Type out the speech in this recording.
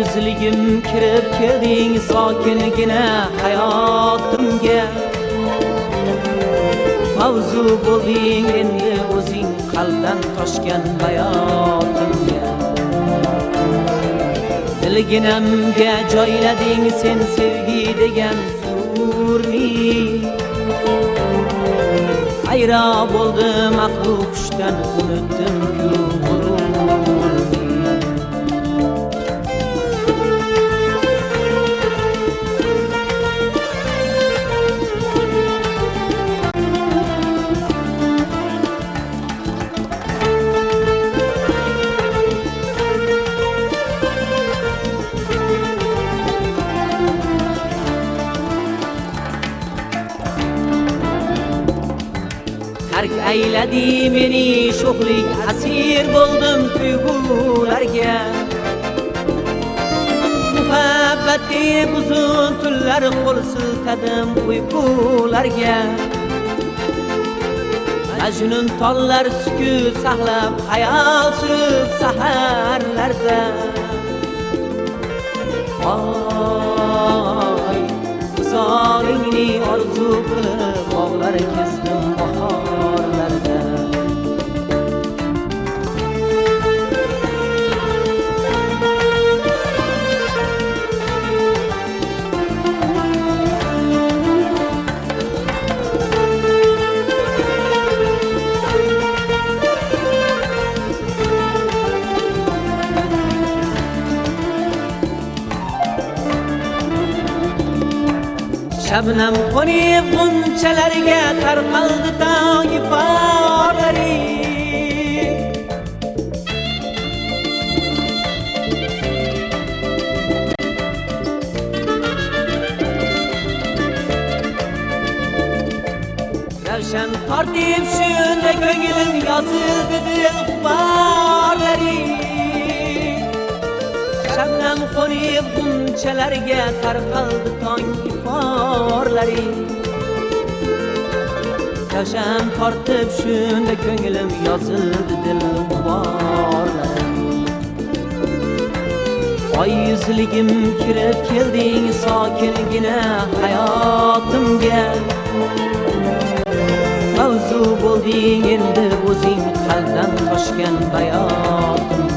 yuzligim kirib kelding sokingina hayotimga. Mavzu bo'lding endi o'zing qalbdan toshgan bayotimga. Dilginamga joylading sen sevgi degan sururni. Ayra bo'ldim aqlu hushdan unutdim-ku g'ururni. Tark ayladi meni sho'xlik asir bo'ldim tuyg'ularga. Muhabbati uzun tunlar qo'l siltadim uyqularga. Majnun tollar sukut saqlab xayol surib saharlarda. Voy visolingni orzu qilib bog'lar kezdim bahorlarda. Shabnam qo'nib g'unchalarga tarqaldi tong iforlari. Ravshan tortib shunda ko'nglim yozildi dil g'uborlari. Shabnam qo'nib g'unchalarga tarqaldi tong iforlari. Ravshan tortib shunda ko'nglim yozildi dil g'uborlari. Oy yuzligim kirib kelding sokingina hayotimga. Mavzu bo'lding endi o'zing qalbdan toshgan bayotim.